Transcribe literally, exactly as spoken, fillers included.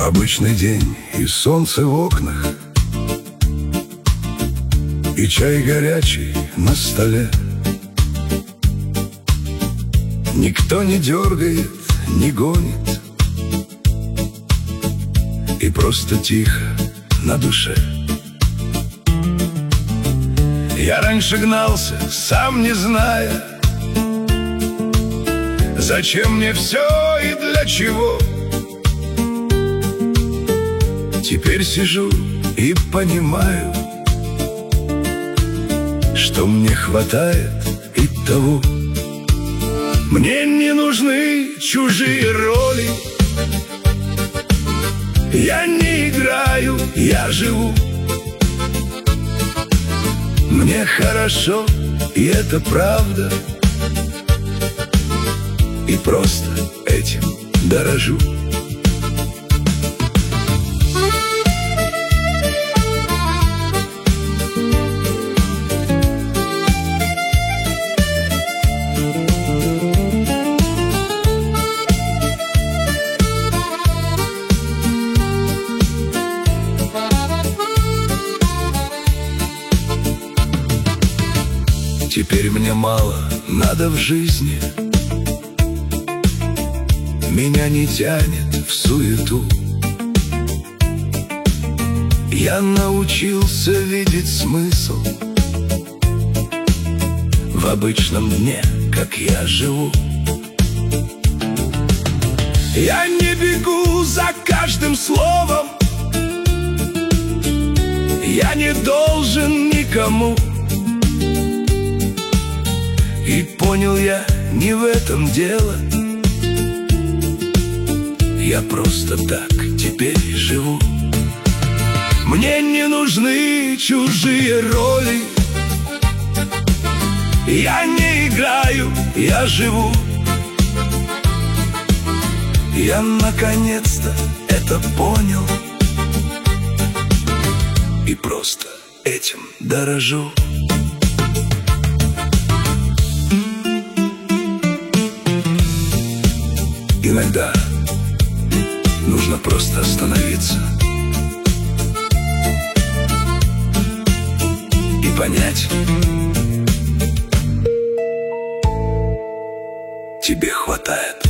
Обычный день и солнце в окнах, и чай горячий на столе. Никто не дергает, не гонит, и просто тихо на душе. Я раньше гнался, сам не зная, зачем мне все и для чего. Теперь сижу и понимаю, что мне хватает и того. Мне не нужны чужие роли, я не играю, я живу. Мне хорошо, и это правда, и просто этим дорожу. Теперь мне мало надо в жизни, меня не тянет в суету. Я научился видеть смысл в обычном дне, как я живу. Я не бегу за каждым словом, я не должен никому. И понял я, не в этом дело, я просто так теперь живу. Мне не нужны чужие роли, я не играю, я живу. Я наконец-то это понял и просто этим дорожу. Иногда нужно просто остановиться и понять, тебе хватает.